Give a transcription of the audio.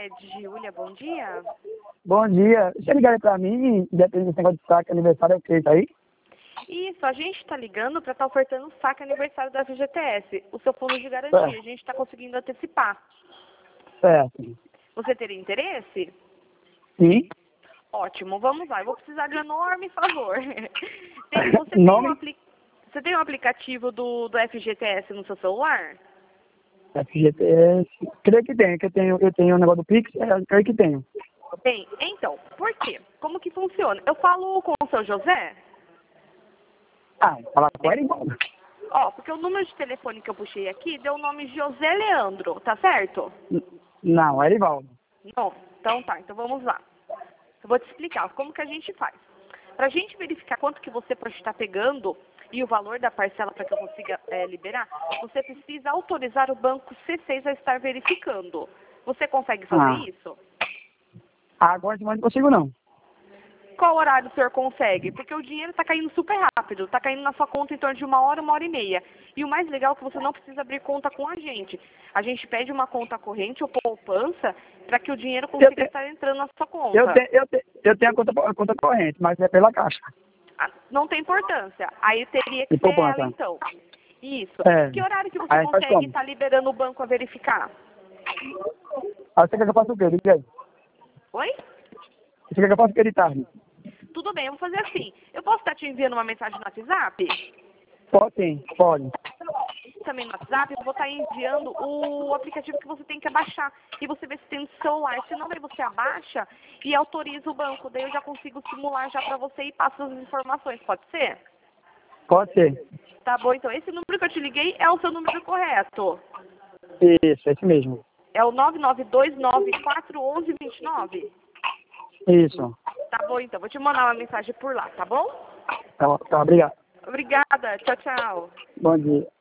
é de Giulia, bom dia. Bom dia. Você ligaram pra mim, depende desse negócio de saque aniversário, é o que isso aí? Isso, a gente está ligando para estar ofertando o saque aniversário da FGTS, o seu fundo de garantia. Certo. A gente está conseguindo antecipar. Certo. Você teria interesse? Sim. Ótimo, vamos lá. Eu vou precisar de um enorme favor. Nome? Você tem um aplicativo do FGTS no seu celular? FGTS. Creio que tem, que eu tenho o negócio do Pix, creio que tenho. Bem, então, por quê? Como que funciona? Eu falo com o seu José? Falar com ele, irmão. Ó, porque o número de telefone que eu puxei aqui deu o nome José Leandro, tá certo? Não, é Erivaldo. Não, então tá, então vamos lá. Eu vou te explicar como que a gente faz. Para a gente verificar quanto que você pode estar pegando e o valor da parcela para que eu consiga liberar, você precisa autorizar o banco C6 a estar verificando. Você consegue fazer isso? Agora de manhã não consigo, não. Qual horário o senhor consegue? Porque o dinheiro está caindo super rápido, está caindo na sua conta em torno de 1 hora e meia. E o mais legal é que você não precisa abrir conta com a gente. A gente pede uma conta corrente ou poupança para que o dinheiro consiga estar entrando na sua conta. Eu tenho a conta corrente, mas é pela Caixa. Não tem importância. Aí teria que E ser poupança. ela, então. Isso. É. Que horário que você Aí faz consegue como? estar liberando o banco a verificar? Aí você quer que eu faça o quê? Diga aí. Oi? Você quer que eu faça o quê de tarde? Tudo bem, eu vou fazer assim. Eu posso estar te enviando uma mensagem no WhatsApp? Pode sim, pode. Também no WhatsApp, eu vou estar enviando o aplicativo que você tem que abaixar. E você vê se tem no celular. Se não, daí você abaixa e autoriza o banco. Daí eu já consigo simular já para você e passo as informações. Pode ser? Pode ser. Tá bom, então esse número que eu te liguei é o seu número correto. Isso, esse mesmo. É o 992941129? Isso. Tá bom, então. Vou te mandar uma mensagem por lá, tá bom? Tá, obrigado. Obrigada. Tchau, tchau. Bom dia.